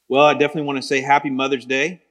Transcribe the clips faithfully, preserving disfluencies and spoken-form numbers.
Well, I definitely want to say Happy Mother's Day.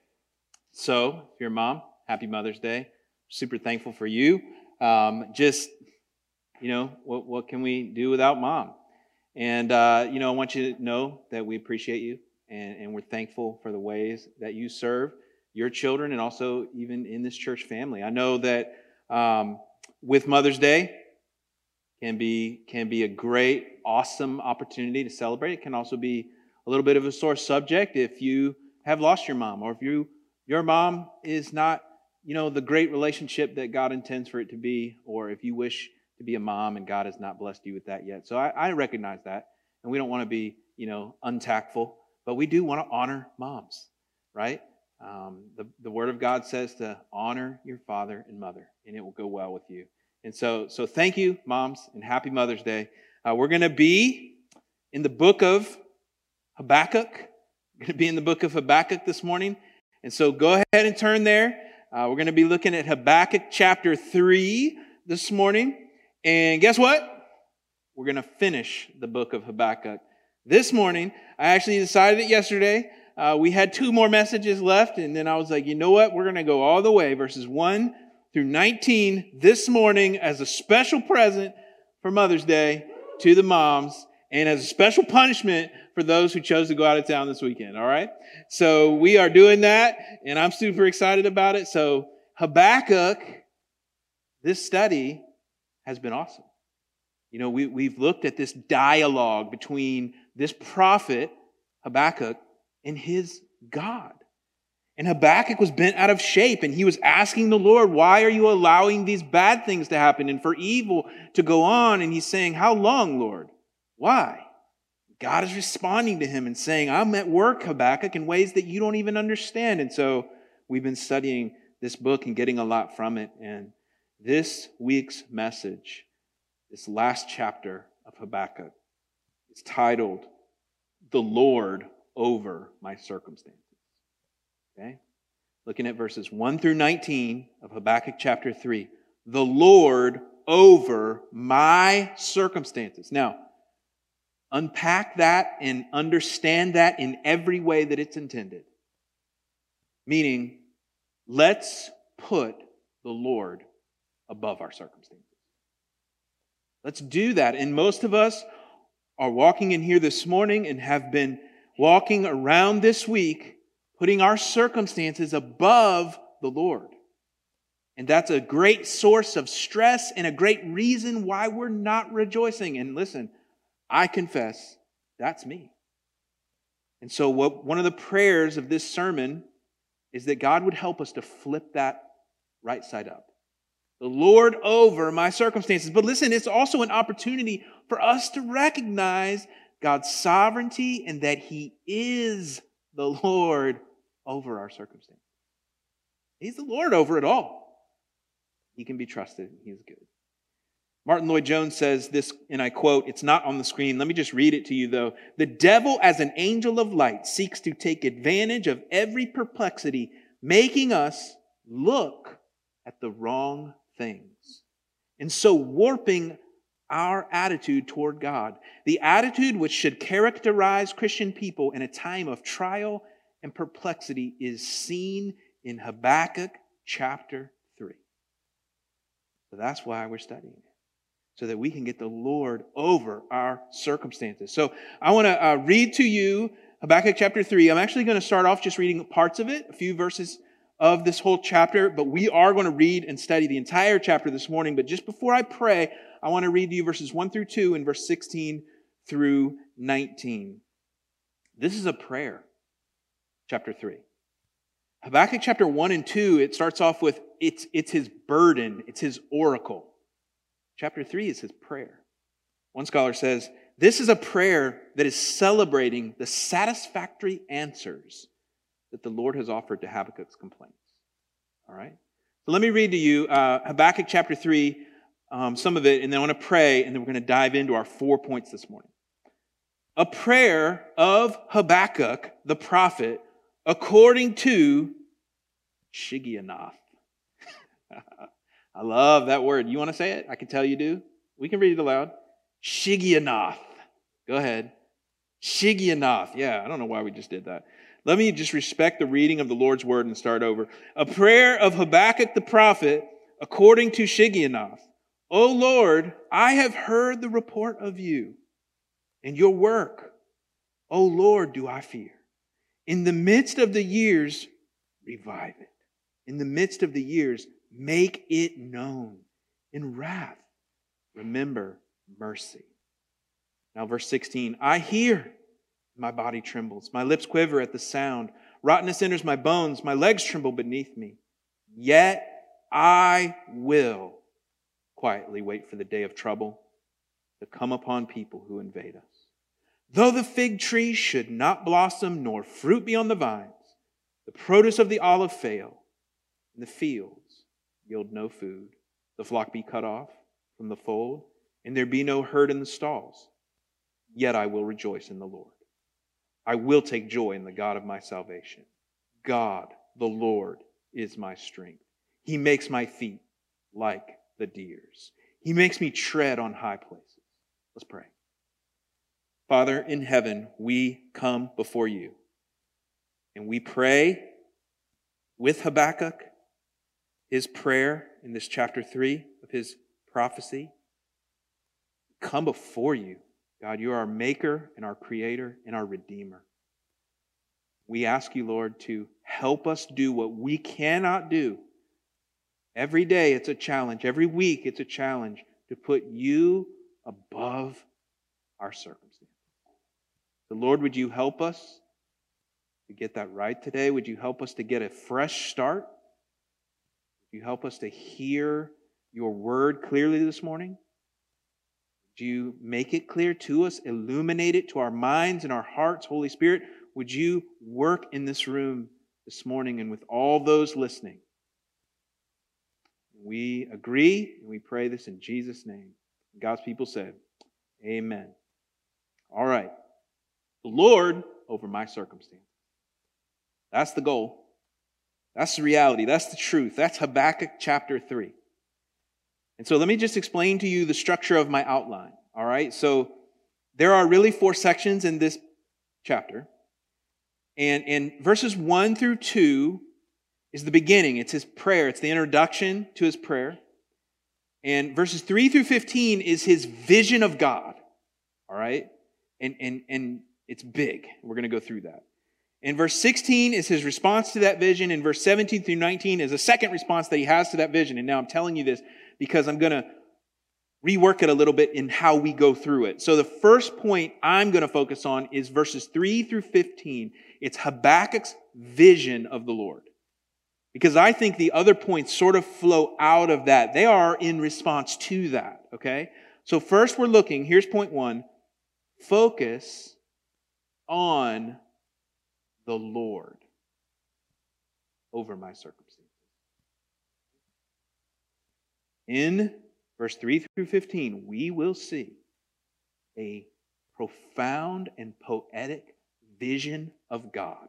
So, if you're a mom, Happy Mother's Day. Super thankful for you. Um, just, you know, what, what can we do without mom? And, uh, you know, I want you to know that we appreciate you and, and we're thankful for the ways that you serve your children and also even in this church family. I know that um, with Mother's Day can be can be a great, awesome opportunity to celebrate. It can also be a little bit of a sore subject if you have lost your mom or if you your mom is not, you know, the great relationship that God intends for it to be, or if you wish to be a mom and God has not blessed you with that yet. So I, I recognize that, and we don't want to be, you know, untactful, but we do want to honor moms, right? Um, the, the Word of God says to honor your father and mother, and it will go well with you. And so, so thank you, moms, and happy Mother's Day. Uh, we're going to be in the book of Habakkuk. We're going to be in the book of Habakkuk this morning. And so go ahead and turn there. Uh, we're going to be looking at Habakkuk chapter three this morning. And guess what? We're going to finish the book of Habakkuk this morning. I actually decided it yesterday. Uh, we had two more messages left. And then I was like, you know what? We're going to go all the way, verses one through nineteen this morning as a special present for Mother's Day to the moms and as a special punishment for those who chose to go out of town this weekend, all right? So we are doing that, and I'm super excited about it. So Habakkuk, this study has been awesome. You know, we, we've looked at this dialogue between this prophet, Habakkuk, and his God. And Habakkuk was bent out of shape, and he was asking the Lord, why are you allowing these bad things to happen and for evil to go on? And he's saying, how long, Lord? Why? God is responding to him and saying, I'm at work, Habakkuk, in ways that you don't even understand. And so we've been studying this book and getting a lot from it. And this week's message, this last chapter of Habakkuk, is titled, The Lord Over My Circumstances. Okay? Looking at verses one through nineteen of Habakkuk chapter three. The Lord over my circumstances. Now, unpack that and understand that in every way that it's intended. Meaning, let's put the Lord above our circumstances. Let's do that. And most of us are walking in here this morning and have been walking around this week putting our circumstances above the Lord. And that's a great source of stress and a great reason why we're not rejoicing. And listen, I confess, that's me. And so what, one of the prayers of this sermon is that God would help us to flip that right side up. The Lord over my circumstances. But listen, it's also an opportunity for us to recognize God's sovereignty and that He is the Lord over our circumstances. He's the Lord over it all. He can be trusted. He is good. Martin Lloyd-Jones says this, and I quote, it's not on the screen. Let me just read it to you, though. The devil, as an angel of light, seeks to take advantage of every perplexity, making us look at the wrong things, and so warping our attitude toward God. The attitude which should characterize Christian people in a time of trial and perplexity is seen in Habakkuk chapter three. So that's why we're studying it, so that we can get the Lord over our circumstances. So I want to uh, read to you Habakkuk chapter three. I'm actually going to start off just reading parts of it, a few verses of this whole chapter, but we are going to read and study the entire chapter this morning. But just before I pray, I want to read to you verses one through two and verse sixteen through nineteen. This is a prayer, chapter three. Habakkuk chapter one and two, it starts off with, it's, it's his burden, it's his oracle. Chapter three is his prayer. One scholar says, this is a prayer that is celebrating the satisfactory answers that the Lord has offered to Habakkuk's complaints. All right? So let me read to you uh, Habakkuk chapter three, um, some of it, and then I want to pray, and then we're going to dive into our four points this morning. A prayer of Habakkuk, the prophet, according to Shigionoth. I love that word. You want to say it? I can tell you do. We can read it aloud. Shigionoth. Go ahead. Shigionoth. Yeah, I don't know why we just did that. Let me just respect the reading of the Lord's word and start over. A prayer of Habakkuk the prophet according to Shigionoth. O Lord, I have heard the report of you and your work. O Lord, do I fear. In the midst of the years, revive it. In the midst of the years, make it known. In wrath, remember mercy. Now verse sixteen, I hear, my body trembles. My lips quiver at the sound. Rottenness enters my bones. My legs tremble beneath me. Yet I will quietly wait for the day of trouble to come upon people who invade us. Though the fig tree should not blossom, nor fruit be on the vines, the produce of the olive fail, and the fields yield no food, the flock be cut off from the fold, and there be no herd in the stalls, yet I will rejoice in the Lord. I will take joy in the God of my salvation. God, the Lord, is my strength. He makes my feet like the deer's. He makes me tread on high places. Let's pray. Father, in heaven, we come before you, and we pray with Habakkuk, his prayer in this chapter three of his prophecy. Come before you. God, you are our maker and our creator and our redeemer. We ask you, Lord, to help us do what we cannot do. Every day it's a challenge. Every week it's a challenge to put you above our circumstances. So Lord, would you help us to get that right today? Would you help us to get a fresh start? Would you help us to hear your word clearly this morning? Would you make it clear to us, illuminate it to our minds and our hearts? Holy Spirit, would you work in this room this morning and with all those listening? We agree and we pray this in Jesus' name. God's people said, amen. All right. The Lord over my circumstance. That's the goal. That's the reality. That's the truth. That's Habakkuk chapter three. And so let me just explain to you the structure of my outline. All right. So there are really four sections in this chapter. And in verses one through two is the beginning. It's his prayer. It's the introduction to his prayer. And verses three through fifteen is his vision of God. All right. And, and, and it's big. We're going to go through that. In verse sixteen is his response to that vision. In verse seventeen through nineteen is a second response that he has to that vision. And now I'm telling you this because I'm going to rework it a little bit in how we go through it. So the first point I'm going to focus on is verses three through fifteen. It's Habakkuk's vision of the Lord. Because I think the other points sort of flow out of that. They are in response to that, okay? So first we're looking, here's point one, focus on the Lord over my circumstances. In verse three through fifteen, we will see a profound and poetic vision of God.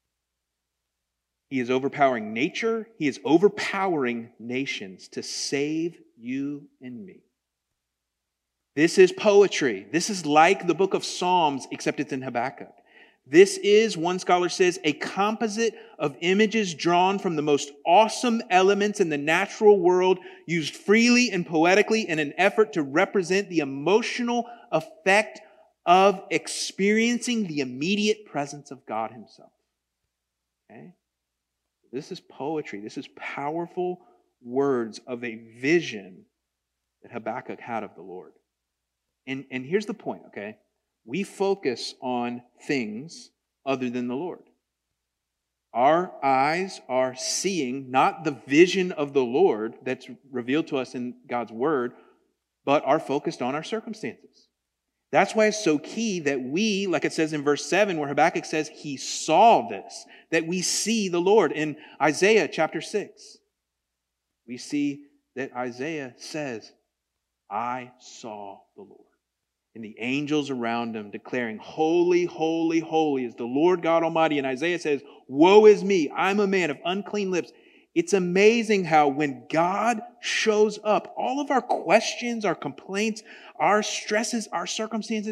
He is overpowering nature. He is overpowering nations to save you and me. This is poetry. This is like the book of Psalms, except it's in Habakkuk. This is, one scholar says, a composite of images drawn from the most awesome elements in the natural world, used freely and poetically in an effort to represent the emotional effect of experiencing the immediate presence of God himself. Okay? This is poetry. This is powerful words of a vision that Habakkuk had of the Lord. And, and here's the point, okay? We focus on things other than the Lord. Our eyes are seeing not the vision of the Lord that's revealed to us in God's word, but are focused on our circumstances. That's why it's so key that we, like it says in verse seven, where Habakkuk says he saw this, that we see the Lord. In Isaiah chapter six, we see that Isaiah says, I saw the Lord. And the angels around him declaring, holy, holy, holy is the Lord God Almighty. And Isaiah says, woe is me, I'm a man of unclean lips. It's amazing how when God shows up, all of our questions, our complaints, our stresses, our circumstances,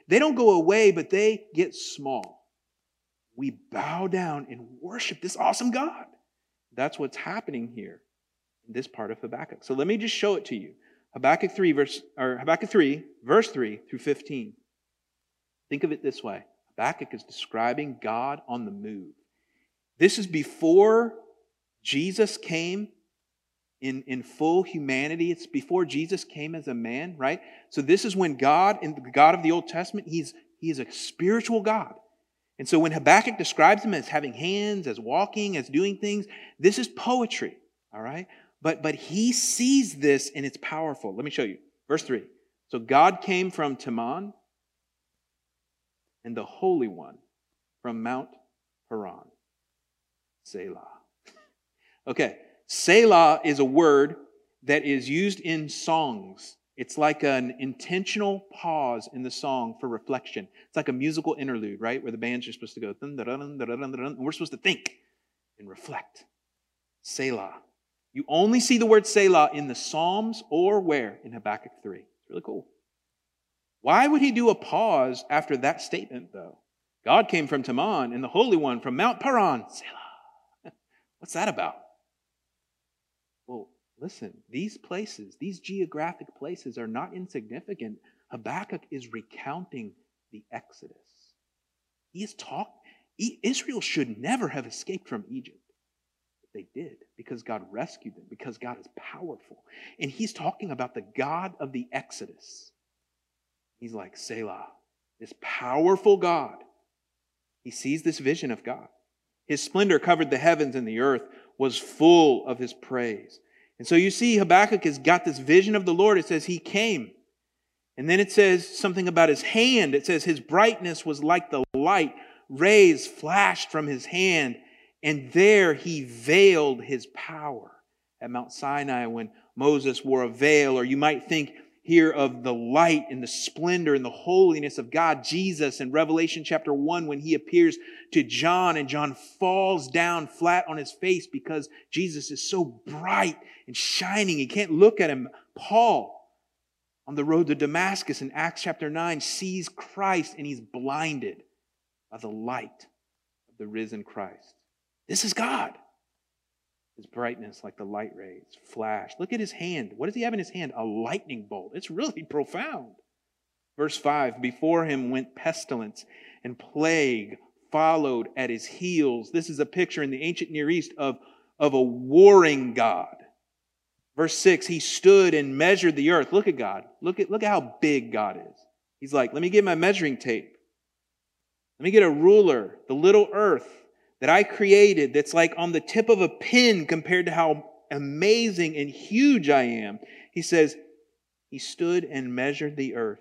They don't go away, but they get small. We bow down and worship this awesome God. That's what's happening here in this part of Habakkuk. So let me just show it to you. Habakkuk three, verse, or Habakkuk three, verse three through fifteen. Think of it this way. Habakkuk is describing God on the move. This is before Jesus came in, in full humanity. It's before Jesus came as a man, right? So this is when God, in the God of the Old Testament, he's, he is a spiritual God. And so when Habakkuk describes him as having hands, as walking, as doing things, this is poetry, all right? But, but he sees this and it's powerful. Let me show you. Verse three. So God came from Teman, and the Holy One from Mount Paran. Selah. Okay, Selah is a word that is used in songs. It's like an intentional pause in the song for reflection. It's like a musical interlude, right? Where the bands are supposed to go, dun, dun, dun, dun, dun, dun, and we're supposed to think and reflect. Selah. You only see the word Selah in the Psalms or where? In Habakkuk three. It's really cool. Why would he do a pause after that statement, though? God came from Teman and the Holy One from Mount Paran. Selah. What's that about? Well, listen, these places, these geographic places are not insignificant. Habakkuk is recounting the Exodus. He is talking. Israel should never have escaped from Egypt. But they did because God rescued them, because God is powerful. And he's talking about the God of the Exodus. He's like, Selah, this powerful God. He sees this vision of God. His splendor covered the heavens, and the earth was full of his praise. And so you see Habakkuk has got this vision of the Lord. It says he came. And then it says something about his hand. It says his brightness was like the light. Rays flashed from his hand. And there he veiled his power. At Mount Sinai when Moses wore a veil, or you might think here of the light and the splendor and the holiness of God, Jesus in Revelation chapter one when he appears to John and John falls down flat on his face because Jesus is so bright and shining. He can't look at him. Paul on the road to Damascus in Acts chapter nine sees Christ and he's blinded by the light of the risen Christ. This is God. His brightness like the light rays flash. Look at his hand. What does he have in his hand? A lightning bolt. It's really profound. Verse five, before him went pestilence and plague followed at his heels. This is a picture in the ancient Near East of, of a warring God. Verse six, he stood and measured the earth. Look at God. Look at, look at how big God is. He's like, let me get my measuring tape. Let me get a ruler, the little earth that I created that's like on the tip of a pin compared to how amazing and huge I am. He says, he stood and measured the earth.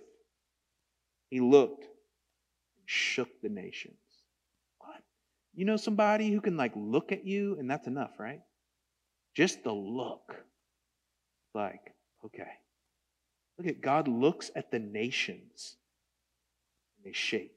He looked and shook the nations. What? You know somebody who can like look at you and that's enough, right? Just the look. Like, okay. Look at God looks at the nations and they shake.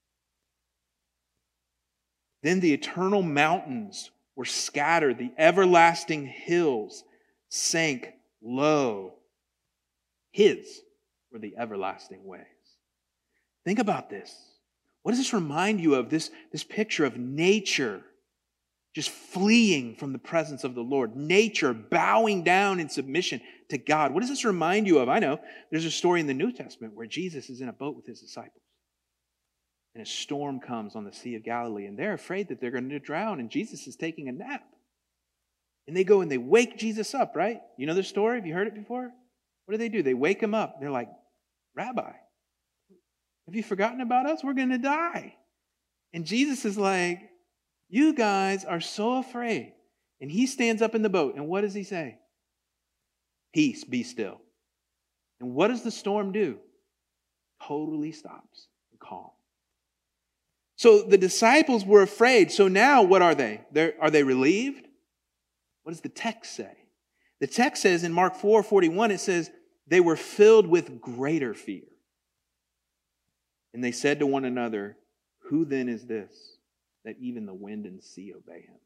Then the eternal mountains were scattered. The everlasting hills sank low. His were the everlasting ways. Think about this. What does this remind you of? This, this picture of nature just fleeing from the presence of the Lord. Nature bowing down in submission to God. What does this remind you of? I know there's a story in the New Testament where Jesus is in a boat with his disciples. And a storm comes on the Sea of Galilee, and they're afraid that they're going to drown, and Jesus is taking a nap. And they go and they wake Jesus up, right? You know the story? Have you heard it before? What do they do? They wake him up. They're like, Rabbi, have you forgotten about us? We're going to die. And Jesus is like, you guys are so afraid. And he stands up in the boat, and what does he say? Peace, be still. And what does the storm do? Totally stops and calm. So the disciples were afraid. So now what are they? They're, are they relieved? What does the text say? The text says in Mark four forty-one, it says, they were filled with greater fear. And they said to one another, who then is this that even the wind and sea obey him?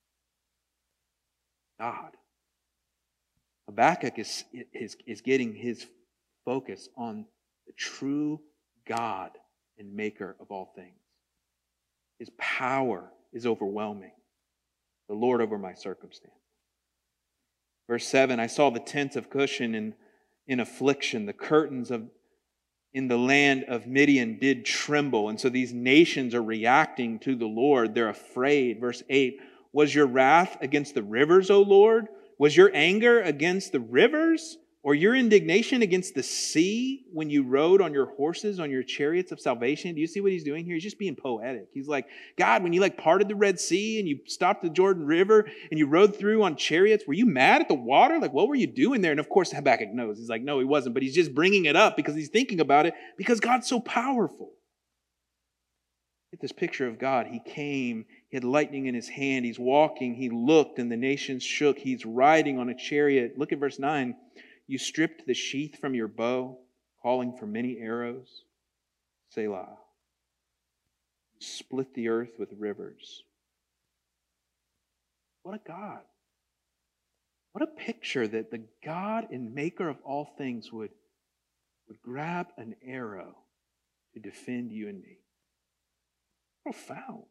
God. Habakkuk is, is, is getting his focus on the true God and maker of all things. His power is overwhelming. The Lord over my circumstance. Verse seven, I saw the tents of Cushan in, in affliction. The curtains of in the land of Midian did tremble. And so these nations are reacting to the Lord. They're afraid. Verse eight, was your wrath against the rivers, O Lord? Was your anger against the rivers? Or your indignation against the sea when you rode on your horses, on your chariots of salvation? Do you see what he's doing here? He's just being poetic. He's like, God, when you like parted the Red Sea and you stopped the Jordan River and you rode through on chariots, were you mad at the water? Like, what were you doing there? And of course, Habakkuk knows. He's like, no, he wasn't. But he's just bringing it up because he's thinking about it because God's so powerful. Get this picture of God. He came, he had lightning in his hand. He's walking, he looked, and the nations shook. He's riding on a chariot. Look at verse nine. You stripped the sheath from your bow, calling for many arrows. Selah. You split the earth with rivers. What a God. What a picture that the God and maker of all things would, would grab an arrow to defend you and me. Profound.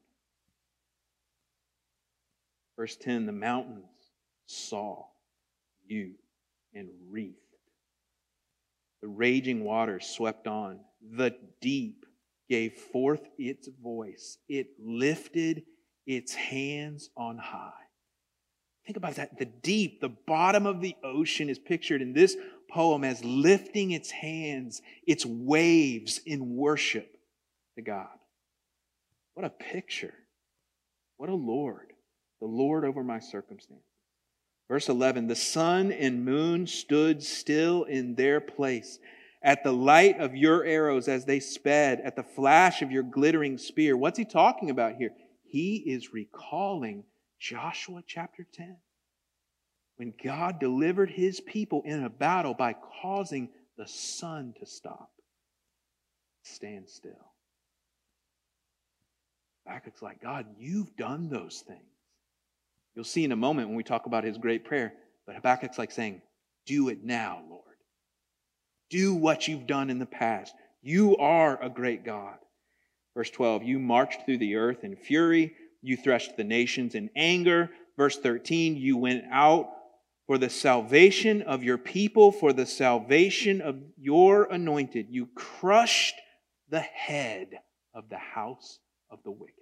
Verse ten, the mountains saw you and wreathed. The raging waters swept on. The deep gave forth its voice. It lifted its hands on high. Think about that. The deep, the bottom of the ocean is pictured in this poem as lifting its hands, its waves in worship to God. What a picture. What a Lord. The Lord over my circumstance. Verse eleven, the sun and moon stood still in their place. At the light of your arrows as they sped, at the flash of your glittering spear. What's he talking about here? He is recalling Joshua chapter ten. When God delivered his people in a battle by causing the sun to stop. Stand still. Habakkuk's like, God, you've done those things. You'll see in a moment when we talk about his great prayer. But Habakkuk's like saying, do it now, Lord. Do what you've done in the past. You are a great God. Verse twelve, you marched through the earth in fury. You threshed the nations in anger. Verse thirteen, you went out for the salvation of your people, for the salvation of your anointed. You crushed the head of the house of the wicked,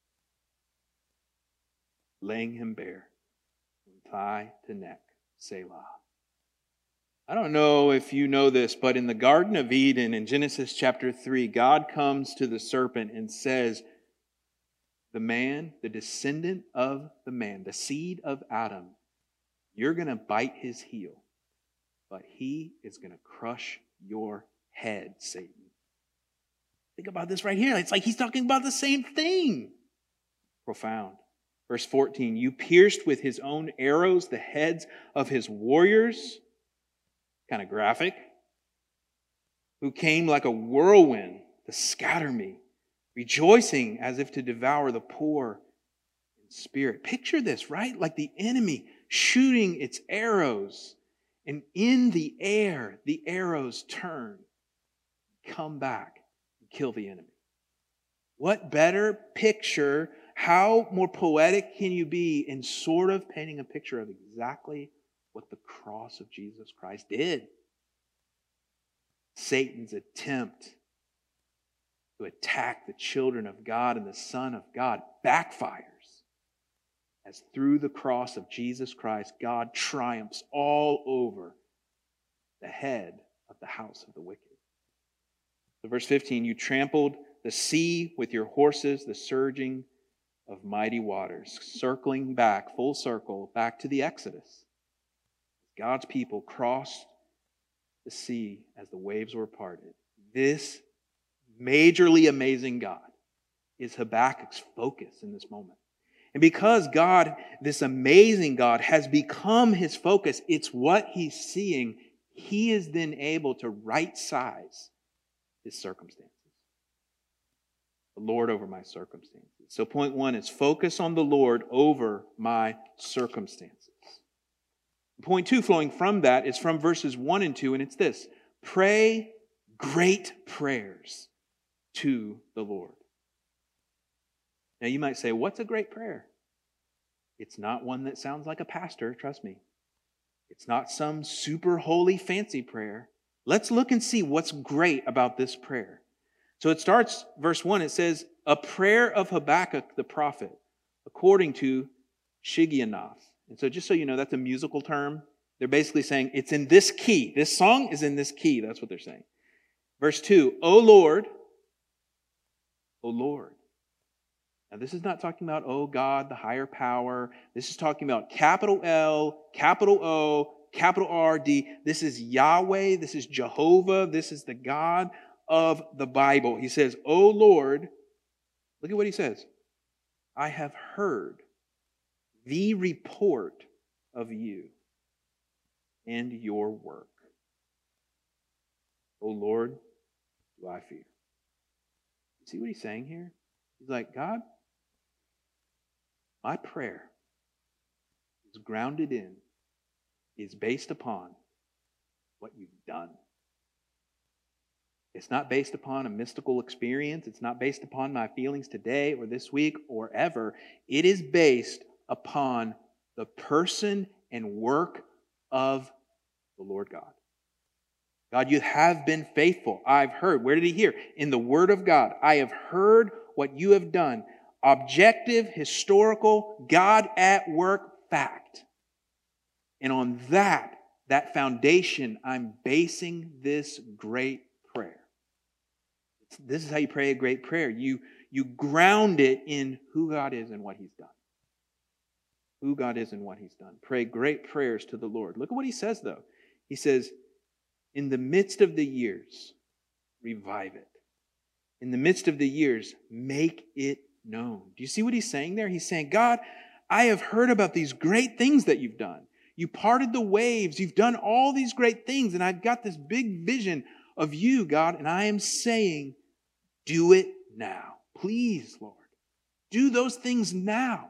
laying him bare from thigh to neck. Selah. I don't know if you know this, but in the Garden of Eden in Genesis chapter three, God comes to the serpent and says, the man, the descendant of the man, the seed of Adam, you're going to bite his heel, but he is going to crush your head, Satan. Think about this right here. It's like he's talking about the same thing. Profound. Verse fourteen, you pierced with his own arrows the heads of his warriors. Kind of graphic. Who came like a whirlwind to scatter me, rejoicing as if to devour the poor in spirit. Picture this, right? Like the enemy shooting its arrows, and in the air, the arrows turn, come back, and kill the enemy. What better picture? How more poetic can you be in sort of painting a picture of exactly what the cross of Jesus Christ did? Satan's attempt to attack the children of God and the Son of God backfires as through the cross of Jesus Christ, God triumphs all over the head of the house of the wicked. So verse fifteen, you trampled the sea with your horses, the surging of mighty waters, circling back, full circle, back to the Exodus. God's people crossed the sea as the waves were parted. This majorly amazing God is Habakkuk's focus in this moment. And because God, this amazing God, has become his focus, it's what he's seeing, he is then able to right size his circumstances. The Lord over my circumstances. So point one is focus on the Lord over my circumstances. Point two, flowing from that, is from verses one and two, and it's this. Pray great prayers to the Lord. Now you might say, what's a great prayer? It's not one that sounds like a pastor, trust me. It's not some super holy fancy prayer. Let's look and see what's great about this prayer. So it starts, verse one, it says, a prayer of Habakkuk the prophet, according to Shigionoth. And so just so you know, that's a musical term. They're basically saying it's in this key. This song is in this key. That's what they're saying. Verse two, O Lord, O Lord. Now this is not talking about, oh God, the higher power. This is talking about capital L, capital O, capital R, D. This is Yahweh. This is Jehovah. This is the God of the Bible. He says, O Lord, look at what he says. I have heard the report of you and your work. O Lord, do I fear. See what he's saying here? He's like, God, my prayer is grounded in, is based upon what you've done. It's not based upon a mystical experience. It's not based upon my feelings today or this week or ever. It is based upon the person and work of the Lord God. God, you have been faithful. I've heard. Where did he hear? In the Word of God. I have heard what you have done. Objective, historical, God at work fact. And on that, that foundation, I'm basing this great prayer. This is how you pray a great prayer. You, you ground it in who God is and what he's done. Who God is and what he's done. Pray great prayers to the Lord. Look at what he says, though. He says, in the midst of the years, revive it. In the midst of the years, make it known. Do you see what he's saying there? He's saying, God, I have heard about these great things that you've done. You parted the waves. You've done all these great things. And I've got this big vision of you, God. And I am saying, do it now. Please, Lord. Do those things now.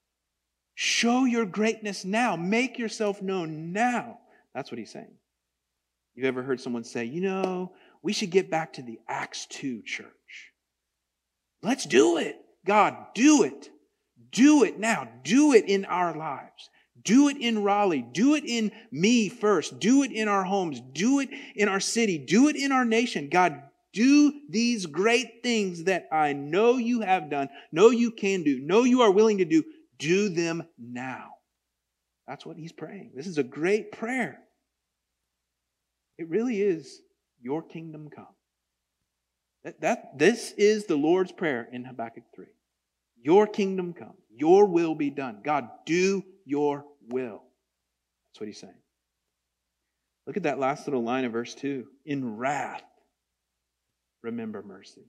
Show your greatness now. Make yourself known now. That's what he's saying. You've ever heard someone say, you know, we should get back to the Acts two church. Let's do it. God, do it. Do it now. Do it in our lives. Do it in Raleigh. Do it in me first. Do it in our homes. Do it in our city. Do it in our nation. God, do these great things that I know you have done, know you can do, know you are willing to do. Do them now. That's what he's praying. This is a great prayer. It really is your kingdom come. That, that, this is the Lord's prayer in Habakkuk three. Your kingdom come. Your will be done. God, do your will. That's what he's saying. Look at that last little line of verse two. In wrath, remember mercy.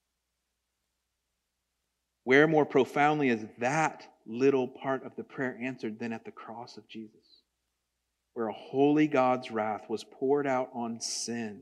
Where more profoundly is that little part of the prayer answered than at the cross of Jesus, where a holy God's wrath was poured out on sin,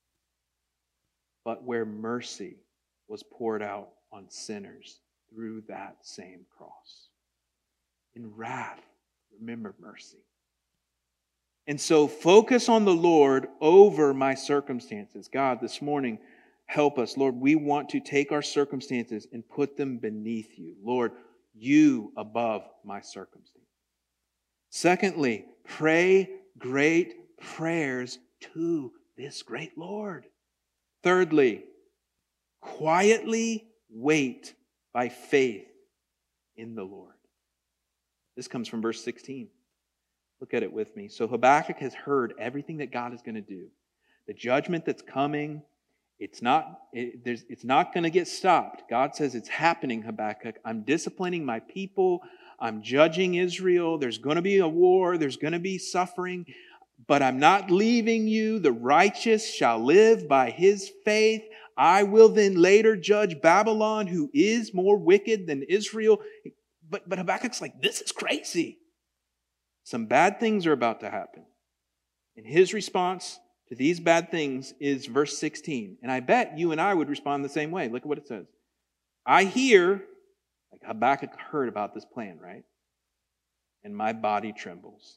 but where mercy was poured out on sinners through that same cross. In wrath, remember mercy. And so focus on the Lord over my circumstances. God, this morning, help us. Lord, we want to take our circumstances and put them beneath you. Lord, you above my circumstances. Secondly, pray great prayers to this great Lord. Thirdly, quietly wait by faith in the Lord. This comes from verse sixteen. Look at it with me. So Habakkuk has heard everything that God is going to do. The judgment that's coming, it's not, it, there's, it's not going to get stopped. God says it's happening, Habakkuk. I'm disciplining my people. I'm judging Israel. There's going to be a war. There's going to be suffering. But I'm not leaving you. The righteous shall live by his faith. I will then later judge Babylon, who is more wicked than Israel. But, but Habakkuk's like, this is crazy. Some bad things are about to happen. And his response to these bad things is verse sixteen. And I bet you and I would respond the same way. Look at what it says. I hear, like Habakkuk heard about this plan, right? And my body trembles.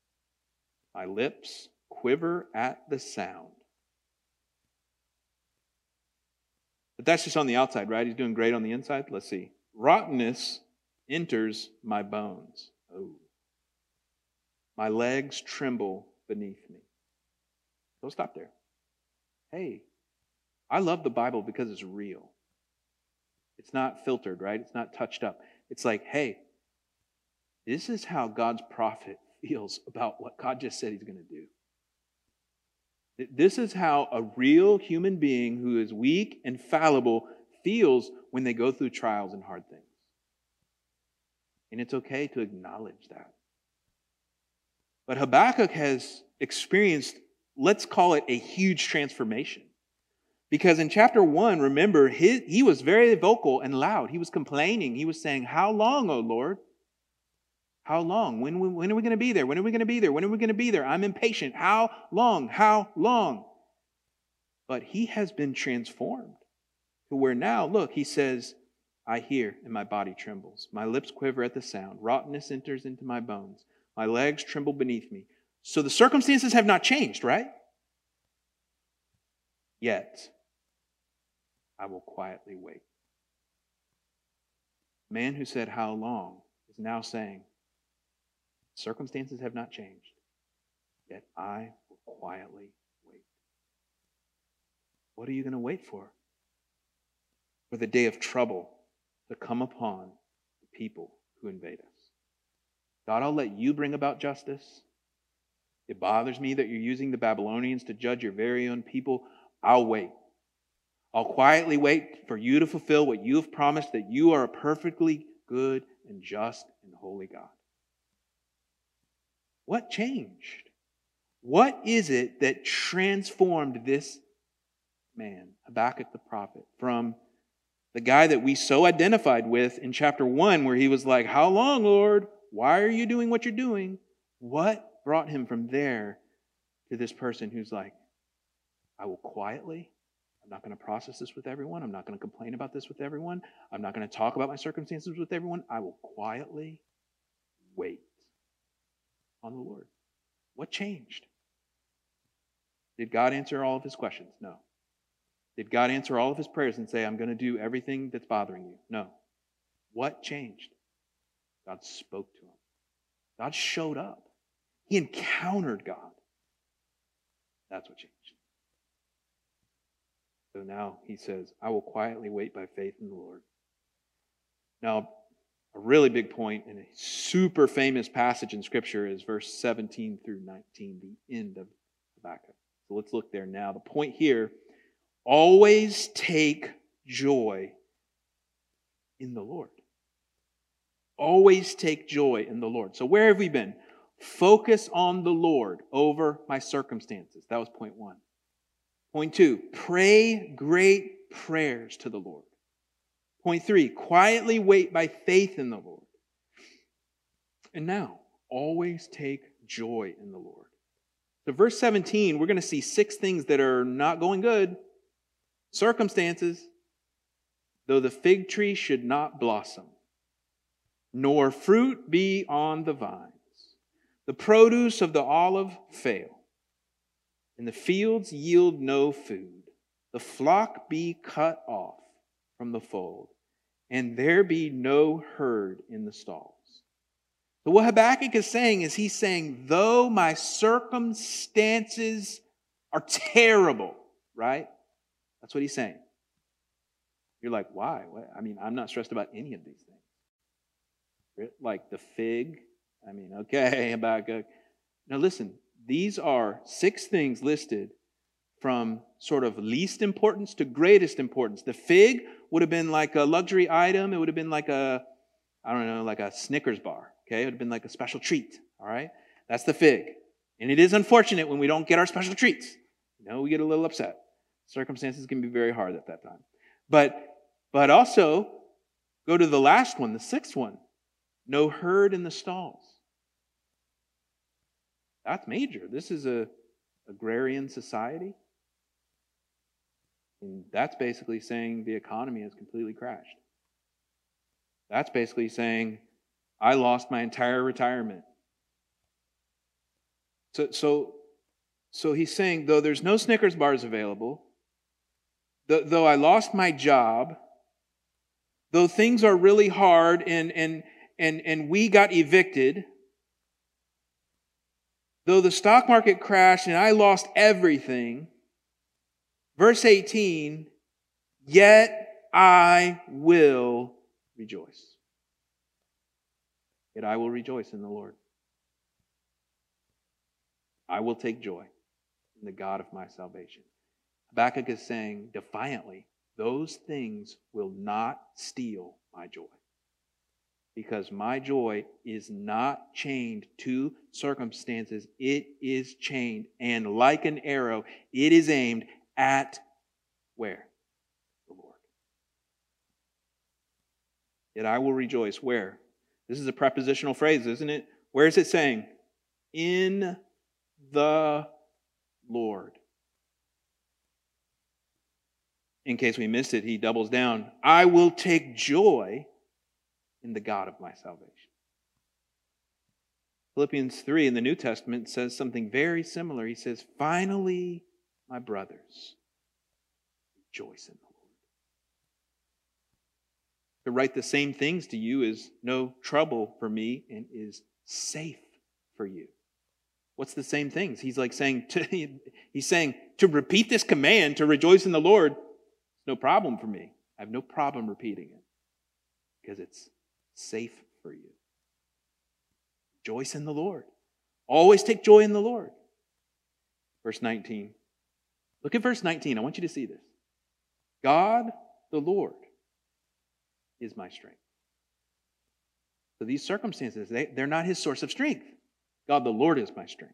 My lips quiver at the sound. But that's just on the outside, right? He's doing great on the inside. Let's see. Rottenness enters my bones. Oh. My legs tremble beneath me. Don't stop there. Hey, I love the Bible because it's real. It's not filtered, right? It's not touched up. It's like, hey, this is how God's prophet feels about what God just said he's going to do. This is how a real human being who is weak and fallible feels when they go through trials and hard things. And it's okay to acknowledge that. But Habakkuk has experienced, let's call it a huge transformation. Because in chapter one, remember, his, he was very vocal and loud. He was complaining. He was saying, how long, O Lord? How long? When, when are we going to be there? When are we going to be there? When are we going to be there? I'm impatient. How long? How long? But he has been transformed to where now, look, he says, I hear and my body trembles. My lips quiver at the sound. Rottenness enters into my bones. My legs tremble beneath me. So the circumstances have not changed, right? Yet, I will quietly wait. Man who said, how long, is now saying, circumstances have not changed, yet I will quietly wait. What are you going to wait for? For the day of trouble to come upon the people who invade us. God, I'll let you bring about justice. It bothers me that you're using the Babylonians to judge your very own people. I'll wait. I'll quietly wait for you to fulfill what you have promised, that you are a perfectly good and just and holy God. What changed? What is it that transformed this man, Habakkuk the prophet, from the guy that we so identified with in chapter one, where he was like, how long, Lord? Why are you doing what you're doing? What brought him from there to this person who's like, I will quietly, I'm not going to process this with everyone. I'm not going to complain about this with everyone. I'm not going to talk about my circumstances with everyone. I will quietly wait on the Lord. What changed? Did God answer all of his questions? No. Did God answer all of his prayers and say, I'm going to do everything that's bothering you? No. What changed? God spoke to him. God showed up. He encountered God. That's what changed. So now he says, I will quietly wait by faith in the Lord. Now, a really big point and a super famous passage in Scripture is verse seventeen through nineteen, the end of Habakkuk. So let's look there now. The point here, always take joy in the Lord. Always take joy in the Lord. So where have we been? Focus on the Lord over my circumstances. That was point one. Point two, pray great prayers to the Lord. Point three, quietly wait by faith in the Lord. And now, always take joy in the Lord. So verse seventeen, we're going to see six things that are not going good. Circumstances, though the fig tree should not blossom, nor fruit be on the vines, the produce of the olive fail, and the fields yield no food, the flock be cut off from the fold, and there be no herd in the stalls. So what Habakkuk is saying is he's saying, though my circumstances are terrible, right? That's what he's saying. You're like, why? What? I mean, I'm not stressed about any of these things. Like the fig. I mean, okay, Habakkuk. Now listen, these are six things listed from sort of least importance to greatest importance. The fig would have been like a luxury item. It would have been like a, I don't know, like a Snickers bar. Okay, it would have been like a special treat. All right, that's the fig. And it is unfortunate when we don't get our special treats. You know, we get a little upset. Circumstances can be very hard at that time. But, but also, go to the last one, the sixth one. No herd in the stalls. That's major. This is a agrarian society. And that's basically saying the economy has completely crashed. That's basically saying, I lost my entire retirement. So, so, so he's saying, though there's no Snickers bars available, Th- though I lost my job, though things are really hard and, and, and, and we got evicted, though the stock market crashed and I lost everything, verse eighteen, yet I will rejoice. Yet I will rejoice in the Lord. I will take joy in the God of my salvation. Habakkuk is saying defiantly, those things will not steal my joy. Because my joy is not chained to circumstances. It is chained, and like an arrow, it is aimed at where? The Lord. Yet I will rejoice. Where? This is a prepositional phrase, isn't it? Where is it saying? In the Lord. In case we missed it, he doubles down. I will take joy in the God of my salvation. Philippians three in the New Testament says something very similar. He says, finally, my brothers, rejoice in the Lord. To write the same things to you is no trouble for me and is safe for you. What's the same things? He's like saying, to, he's saying to repeat this command, to rejoice in the Lord, it's no problem for me. I have no problem repeating it because it's safe for you. Rejoice in the Lord. Always take joy in the Lord. Verse nineteen. Look at verse nineteen. I want you to see this. God, the Lord, is my strength. So these circumstances, they, they're not his source of strength. God, the Lord, is my strength.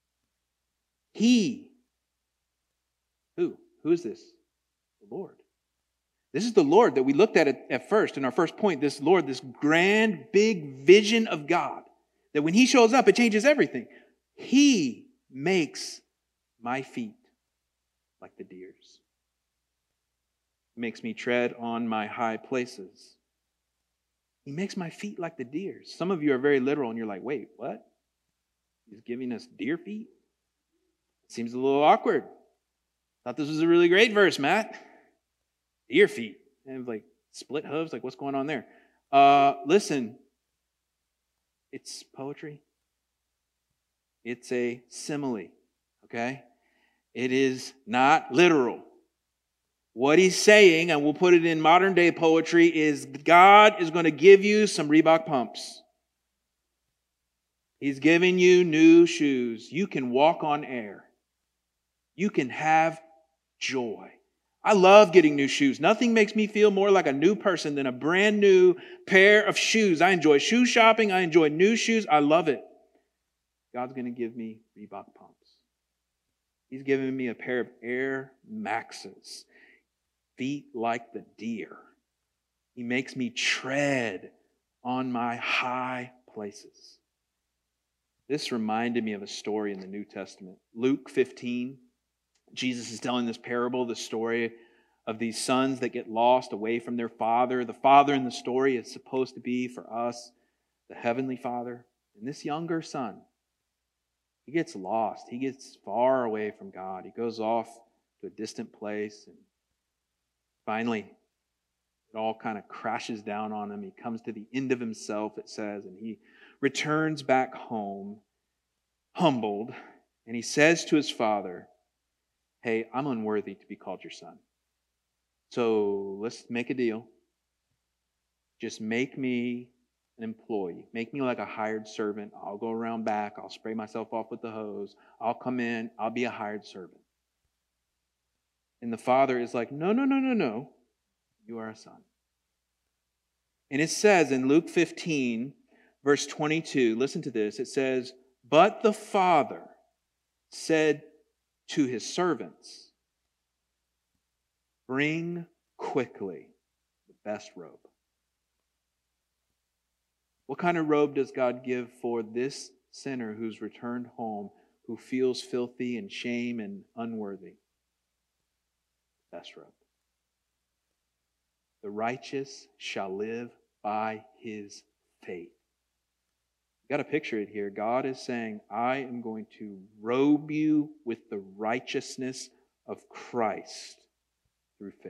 He. Who? Who is this? The Lord. This is the Lord that we looked at it at first in our first point. This Lord, this grand, big vision of God. That when he shows up, it changes everything. He makes my feet like the deer's. He makes me tread on my high places. He makes my feet like the deer's. Some of you are very literal and you're like, wait, what? He's giving us deer feet? It seems a little awkward. Thought this was a really great verse, Matt. Deer feet. And like split hooves, like what's going on there? Uh, listen, it's poetry. It's a simile, okay? It is not literal. What he's saying, and we'll put it in modern day poetry, is God is going to give you some Reebok pumps. He's giving you new shoes. You can walk on air. You can have joy. I love getting new shoes. Nothing makes me feel more like a new person than a brand new pair of shoes. I enjoy shoe shopping. I enjoy new shoes. I love it. God's going to give me Reebok pumps. He's giving me a pair of Air Maxes. Feet like the deer. He makes me tread on my high places. This reminded me of a story in the New Testament. Luke fifteen. Jesus is telling this parable, the story of these sons that get lost away from their father. The father in the story is supposed to be, for us, the heavenly Father. And this younger son, he gets lost. He gets far away from God. He goes off to a distant place. And finally, it all kind of crashes down on him. He comes to the end of himself, it says, and he returns back home, humbled, and he says to his father, hey, I'm unworthy to be called your son. So let's make a deal. Just make me an employee. Make me like a hired servant. I'll go around back. I'll spray myself off with the hose. I'll come in. I'll be a hired servant. And the father is like, no, no, no, no, no. You are a son. And it says in Luke fifteen, verse twenty-two, listen to this. It says, but the father said to his servants, bring quickly the best robe. What kind of robe does God give for this sinner who's returned home, who feels filthy and shame and unworthy? Best robe. The righteous shall live by his faith. You got to picture it here. God is saying, I am going to robe you with the righteousness of Christ through faith.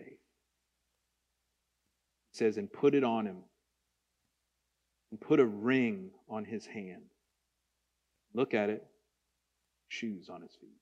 It says, and put it on him, and put a ring on his hand. Look at it, shoes on his feet.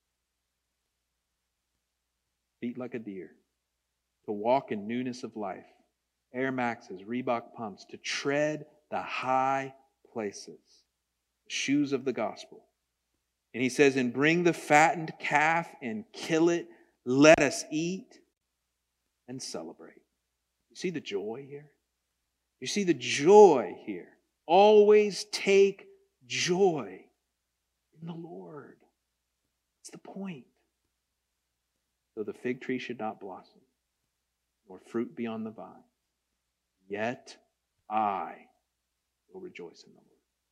Feet like a deer, to walk in newness of life. Air Maxes, Reebok pumps, to tread the high places, shoes of the gospel. And he says, and bring the fattened calf and kill it. Let us eat and celebrate. You see the joy here? You see the joy here. Always take joy in the Lord. That's the point. Though the fig tree should not blossom, nor fruit be on the vine, yet I will rejoice in the Lord.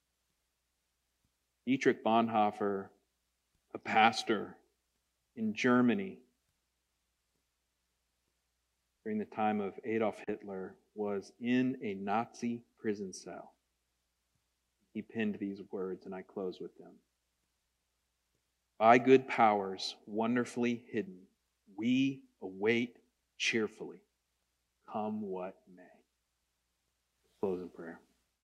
Dietrich Bonhoeffer, a pastor in Germany during the time of Adolf Hitler, was in a Nazi prison cell. He penned these words, and I close with them. By good powers wonderfully hidden, we await cheerfully, come what may. Close in prayer.